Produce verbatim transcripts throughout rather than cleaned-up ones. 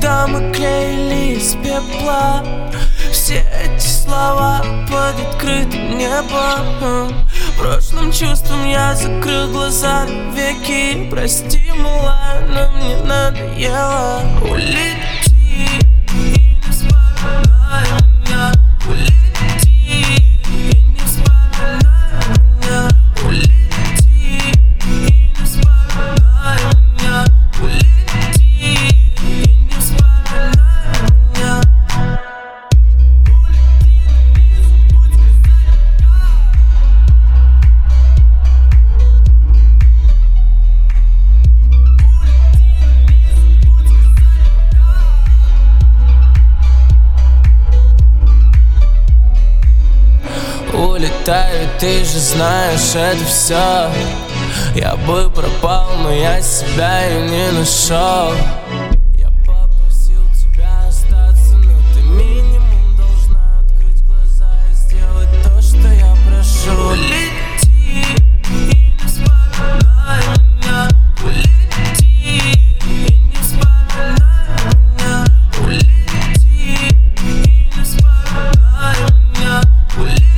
когда мы клеили из пепла все эти слова под открытым небом. Прошлым чувством я закрыл глаза веки. Прости, малая, но мне надоело. Улети и не вспоминай меня. Улети и не вспоминай меня. Улети и не вспоминай меня. Улети и не вспоминай меня. Улетаю, ты же знаешь, это все. Я бы пропал, но я себя и не нашел. Я попросил тебя остаться, но ты минимум должна открыть глаза и сделать то, что я прошу. Улети и не вспоминай меня. Улети и не вспоминай меня. Улети и не вспоминай меня. Улети.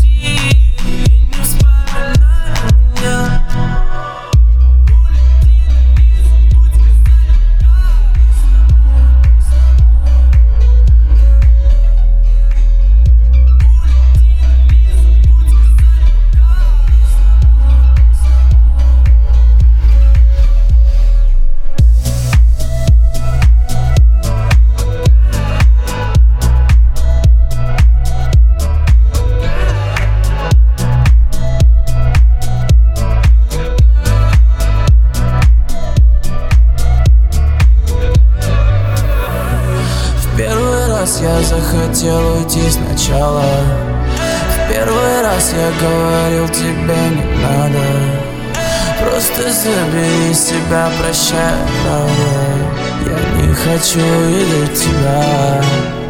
Я захотел уйти сначала. В первый раз я говорил, тебе не надо. Просто забери себя, прощай, правда. Я не хочу видеть тебя.